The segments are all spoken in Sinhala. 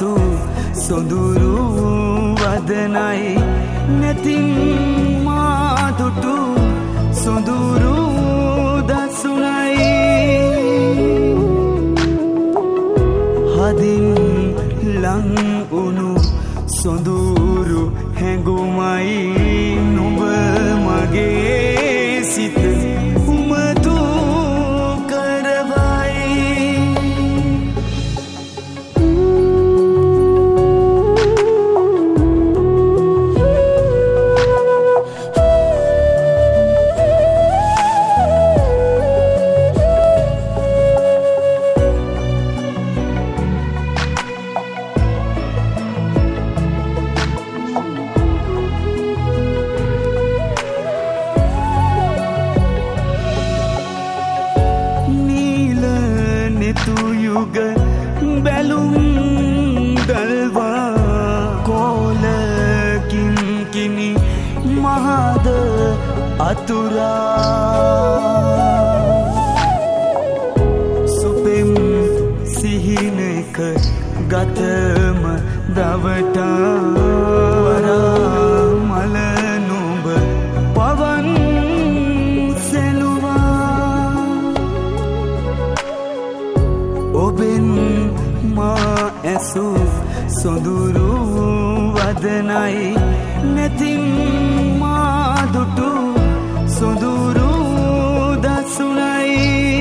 ඇසු සොඳුරු වදනයි නැතින් මාදුටු සොඳුරු දසුනයි හදින් ලං උණු සොඳුරු හැඟුමයි නුඹ මගේ සිත උමතු යුග බැලුම් දල්වා කෝලකින් කිනි මහද අතුරා සුපෙම් සිහිනක ගතම දවටා වරා මල නුඹ පවන් ඔබෙන් මා ඇසු සොඳුරු වදනයි නැතින් මාදුටු සොඳුරු දසුනයි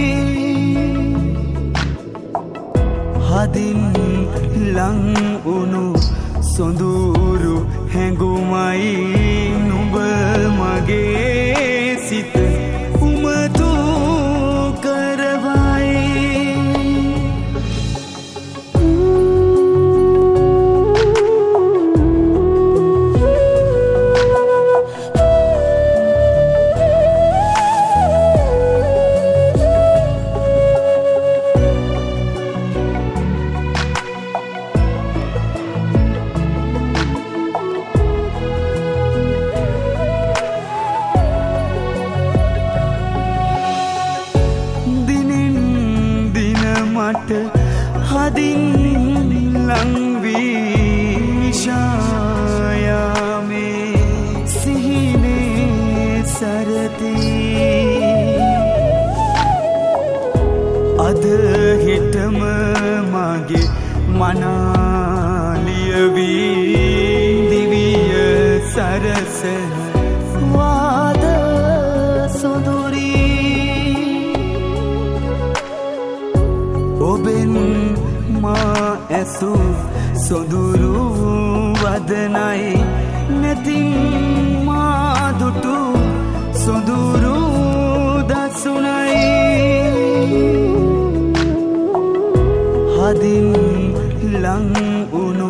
හදින් ලං උණු සොඳුරු හැඟුමයි නුඹ මගේ සිත උමතු හදින් ලංවී ශායාමේ සිහිනේ සරති අද හිටම මගේ මනාලියවී දිවිය සරසන වාද සොඳුරී ඔබෙන් මා ඇසු සොඳුරු වදනයි නැතින් මාදුටු සොඳුරු දසුනයි හදින් ලං උණු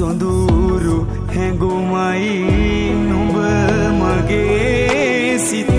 සොඳුරු හැඟුමයි නුඹ මගේ සිත